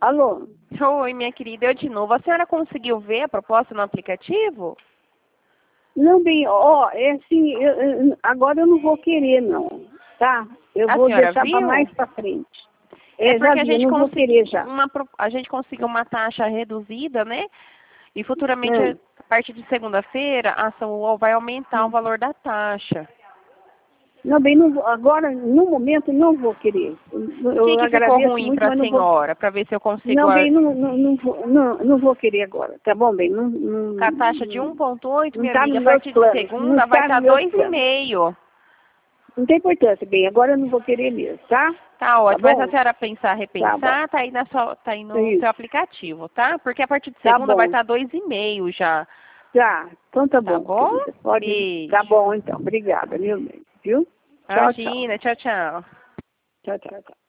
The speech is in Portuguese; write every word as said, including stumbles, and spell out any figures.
Alô? Oi, minha querida, eu de novo. A senhora conseguiu ver a proposta no aplicativo? Não, bem, ó, é assim, eu, eu- agora eu não vou querer, não, tá? Eu A vou senhora deixar para viu? mais para frente. É É, já porque a vi, eu gente não vou conseguiu querer já. uma, pro- a gente conseguiu uma taxa reduzida, né? E futuramente, Hum. a partir de segunda-feira, a São Paulo vai aumentar o valor da taxa. Não, bem, não vou- agora, no momento, não vou querer. Eu, O que eu que ficou agradeço ruim muito, para a mas não vou. senhora? Para ver se eu consigo Não, ar- bem, não, não, não, vou, não, não vou querer agora, tá bom, bem? Não, com a não, taxa de um ponto oito, não minha está amiga, nos a meus partir de planos, não segunda vai está estar nos meus dois e planos. meio. Não tem importância, bem, agora eu não vou querer mesmo, tá? Tá Tá ótimo, mas se a bom? senhora pensar, Tá bom. repensar, tá aí, na sua, tá aí É no seu isso. aplicativo, tá? Porque a partir de Tá segunda vai bom. estar dois e meio já, Tá, então tá tá bom, bom? querida. Pode. Beijo. Tá bom, então. Obrigada, meu bem. Viu? Tchau, tchau. Imagina, tchau, tchau. Tchau, tchau, tchau.